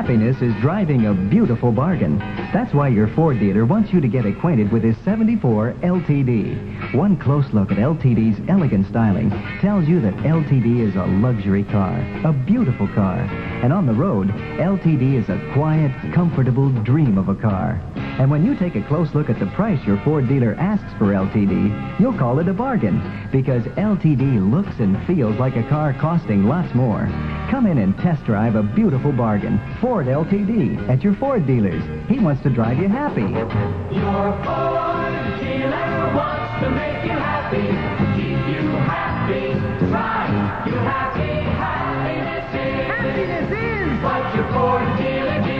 happiness is driving a beautiful bargain. That's why your Ford dealer wants you to get acquainted with his 74 LTD. One close look at LTD's elegant styling tells you that LTD is a luxury car, a beautiful car. And on the road, LTD is a quiet, comfortable dream of a car. And when you take a close look at the price your Ford dealer asks for LTD, you'll call it a bargain, because LTD looks and feels like a car costing lots more. Come in and test drive a beautiful bargain, Ford LTD, at your Ford dealers. He wants to drive you happy. Your Ford dealer wants to make you happy, keep you happy, drive you happy. Happiness is what your Ford dealer gives.